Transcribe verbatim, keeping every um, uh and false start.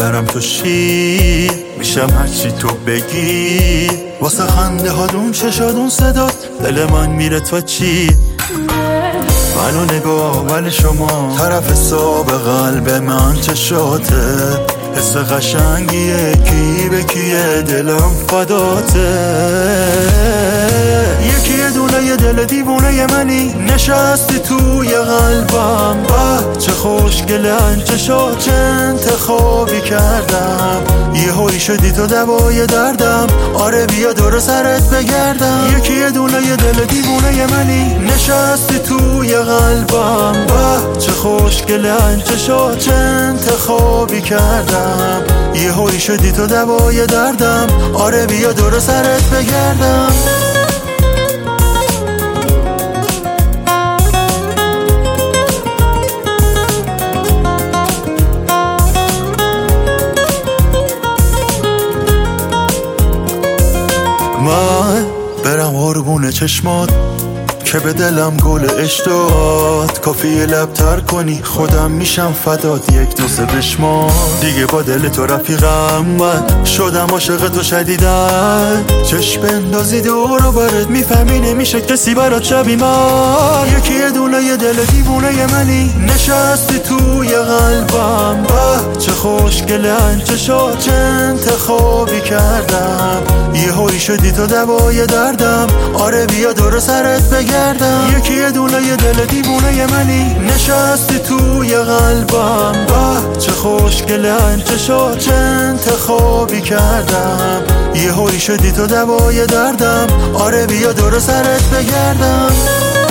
برم تو شی میشم هرچی تو بگی واسه خنده هادون چشادون صدات دل من میره تو چی منو نگاه ولی شما طرف حساب قلب من چشاته حس قشنگیه کی به کیه دلم فداته یکی یه دونه یه دل دیوونه ی منی نشستی توی قلبم آه چه خوشگلن چشات چه انتخابی کردم یه هایی شدی تو دوای دردم آره بیا دور سرت بگردم یکی یه دونه یه دل دیوونه ی منی نشستی توی قلبم آه چه خوشگلن چشات چه انتخابی کردم یه هایی شدی تو دوای دردم آره بیا دور سرت بگردم من برم قربون چشمات که به دلم گل عشق داد کافیه لب تر کنی خودم میشم فدات یک دو سه بشمار دیگه با دل تو رفیقم من شدم عاشق تو شدیدن چشم بندازی دورو برات میفهمی نمیشه کسی برات شبی من یکی یه دونه یه دل دیوونه ی منی نشستی توی قلبم آه چه خوشگلن چشات چه انتخابی کردم یه هایی شدی تو دوای دردم آره بیا دور سرت بگردم یکی یه دونه یه دل دیوونه ی منی نشستی توی قلبم آه چه خوشگلن چشات چه انتخابی کردم یه هایی شدی تو دوای دردم آره بیا دور سرت بگردم